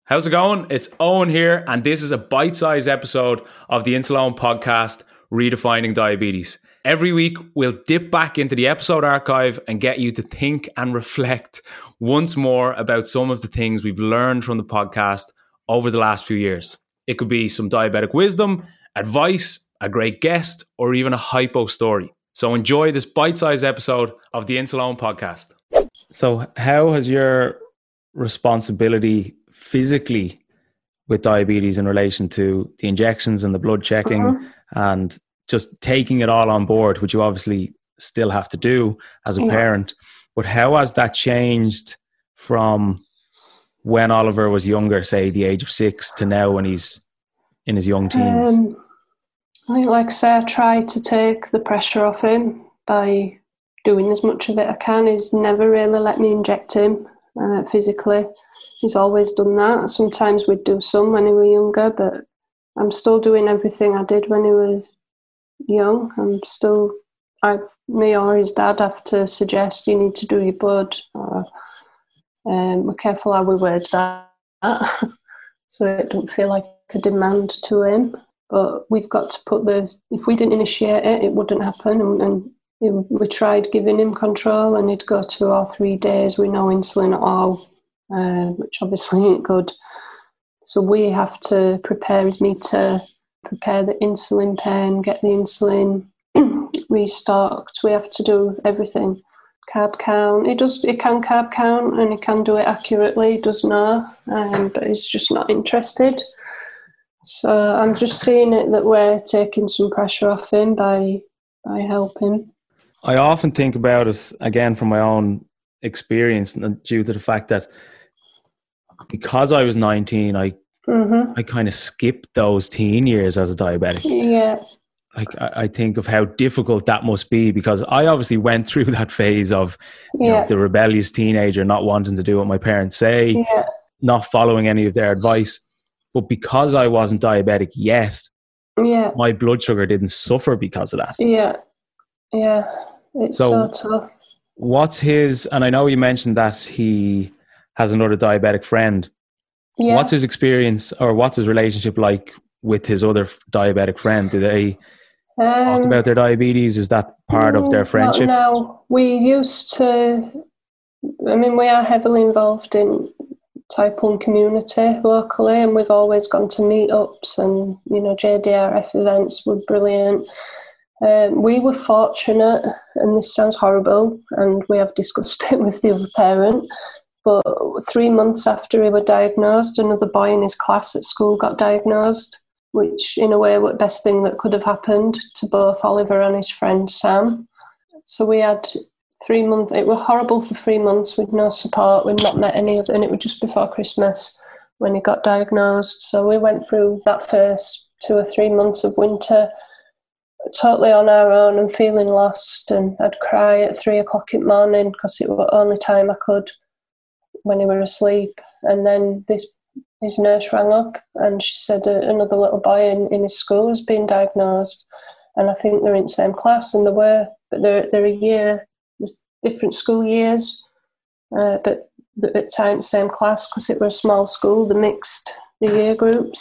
How's it going? It's Owen here, and this is a bite-sized episode of the Insuleoin podcast, Redefining Diabetes. Every week, we'll dip back into the episode archive and get you to think and reflect once more about some of the things we've learned from the podcast over the last few years. It could be some diabetic wisdom, advice, a great guest, or even a hypo story. So enjoy this bite-sized episode of the Insuleoin podcast. So how has your responsibility physically with diabetes in relation to the injections and the blood checking and just taking it all on board, which you obviously still have to do as a parent, but how has that changed from when Oliver was younger, say the age of 6, to now when he's in his young teens? I think, like I say, I try to take the pressure off him by doing as much of it I can. He's never really let me inject him physically. He's always done that. Sometimes we'd do some when he was younger, but I'm still doing everything I did when he was young. Me or his dad have to suggest you need to do your blood, or we're careful how we word that so it don't feel like a demand to him. But we've got to if we didn't initiate it, it wouldn't happen. And we tried giving him control, and he'd go 2 or 3 days with no insulin at all, which obviously ain't good. So we have to prepare his meter, prepare the insulin pen, get the insulin restocked. We have to do everything. Carb count. He can carb count, and he can do it accurately. He does know, but he's just not interested. So I'm just seeing it that we're taking some pressure off him by helping. I often think about it, again, from my own experience, and due to the fact that because I was 19, I kind of skipped those teen years as a diabetic. Yeah. Like, I think of how difficult that must be, because I obviously went through that phase of you know, the rebellious teenager, not wanting to do what my parents say, not following any of their advice. But because I wasn't diabetic yet, my blood sugar didn't suffer because of that. Yeah, it's so tough. What's his, and I know you mentioned that he has another diabetic friend. Yeah. What's his experience, or what's his relationship like with his other diabetic friend? Do they talk about their diabetes? Is that part of their friendship? No, we used to, we are heavily involved in type 1 community locally, and we've always gone to meetups, and JDRF events were brilliant. We were fortunate, and this sounds horrible, and we have discussed it with the other parent, but 3 months after he was diagnosed, another boy in his class at school got diagnosed, which in a way was the best thing that could have happened to both Oliver and his friend Sam. So we had 3 months. It was horrible for 3 months with no support. We'd not met any of them, and it was just before Christmas when he got diagnosed. So we went through that first 2 or 3 months of winter totally on our own and feeling lost, and I'd cry at 3 o'clock in the morning because it was the only time I could when he were asleep. And then his nurse rang up, and she said another little boy in his school has been diagnosed, and I think they're in the same class, and they're a year, there's different school years, but at times same class because it was a small school. They mixed the year groups.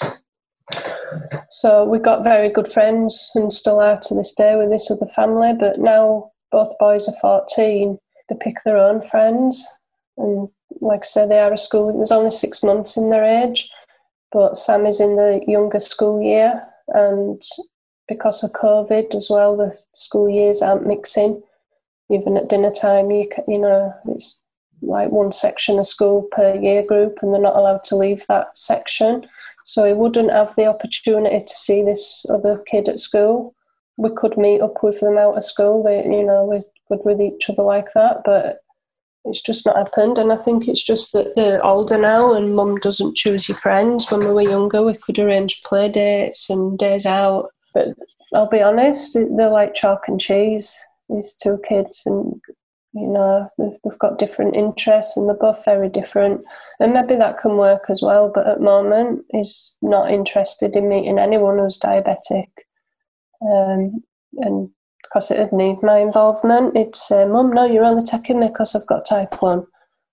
So we got very good friends, and still are to this day, with this other family. But now both boys are 14. They pick their own friends, and like I said, they are a school. There's only 6 months in their age, but Sam is in the younger school year, and because of COVID as well, the school years aren't mixing. Even at dinner time, it's like one section of school per year group, and they're not allowed to leave that section. So he wouldn't have the opportunity to see this other kid at school. We could meet up with them out of school. We're good with each other like that, but it's just not happened. And I think it's just that they're older now, and mum doesn't choose your friends. When we were younger, we could arrange play dates and days out. But I'll be honest, they're like chalk and cheese, these two kids, and they've got different interests, and they're both very different, and maybe that can work as well. But at the moment, he's not interested in meeting anyone who's diabetic, and because it'd need my involvement. He'd say, "Mum, no, you're only taking me because I've got type 1."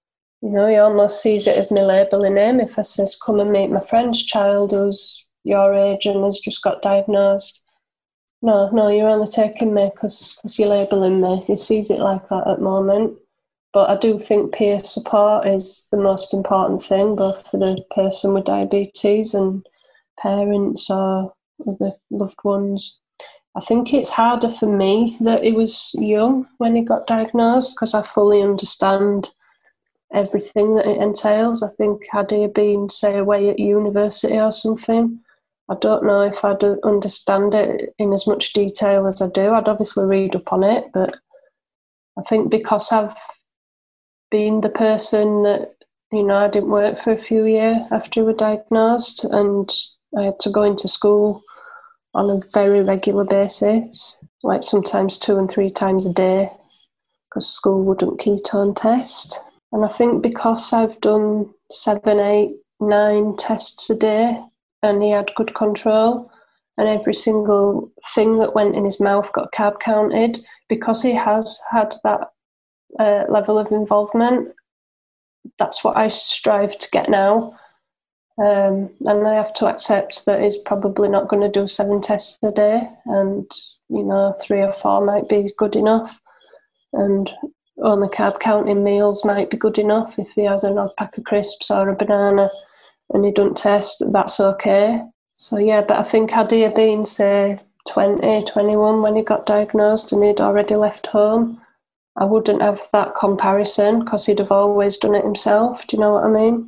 he almost sees it as me labelling him. If I says, come and meet my friend's child who's your age and has just got diagnosed. No, you're only taking me because you're labelling me. He sees it like that at the moment. But I do think peer support is the most important thing, both for the person with diabetes and parents or the loved ones. I think it's harder for me that he was young when he got diagnosed because I fully understand everything that it entails. I think had he been, say, away at university or something, I don't know if I'd understand it in as much detail as I do. I'd obviously read up on it, but I think because I've been the person that, I didn't work for a few years after we were diagnosed, and I had to go into school on a very regular basis, like sometimes 2 and 3 times a day, because school wouldn't ketone test. And I think because I've done 7, 8, 9 tests a day, and he had good control, and every single thing that went in his mouth got carb counted, because he has had that level of involvement, that's what I strive to get now. And I have to accept that he's probably not going to do 7 tests a day, and 3 or 4 might be good enough, and only carb counting meals might be good enough. If he has an odd pack of crisps or a banana and he doesn't test, that's okay. So yeah, but I think had he been, say, 20, 21 when he got diagnosed and he'd already left home, I wouldn't have that comparison because he'd have always done it himself. Do you know what I mean?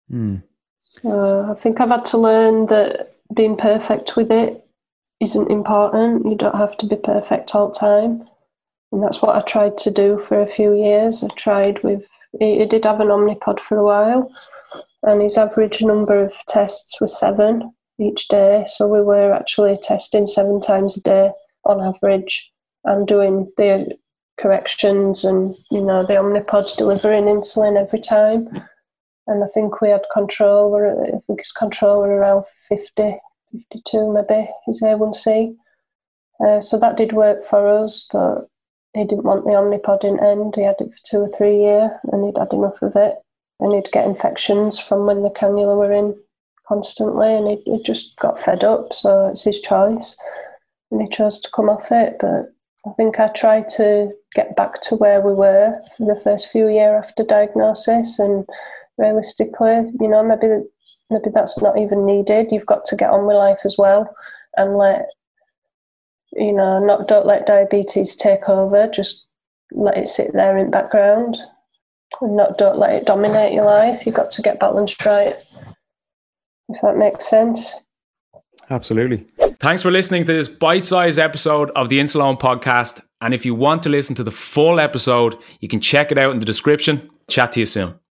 So I think I've had to learn that being perfect with it isn't important. You don't have to be perfect all the time. And that's what I tried to do for a few years. He did have an Omnipod for a while, and his average number of tests was 7 each day. So we were actually testing 7 times a day on average and doing the corrections and, the Omnipod delivering insulin every time. And I think we had control. I think his control were around 50, 52 maybe, his A1C. So that did work for us, but he didn't want the Omnipod in end. He had it for 2 or 3 years and he'd had enough of it. And he'd get infections from when the cannula were in constantly, and he just got fed up. So it's his choice. And he chose to come off it. But I think I tried to get back to where we were for the first few years after diagnosis, and realistically, maybe that's not even needed. You've got to get on with life as well, and don't let diabetes take over. Just let it sit there in the background, and don't let it dominate your life. You've got to get balanced right, if that makes sense. Absolutely. Thanks for listening to this bite-sized episode of the Insuleoin podcast. And if you want to listen to the full episode, you can check it out in the description. Chat to you soon.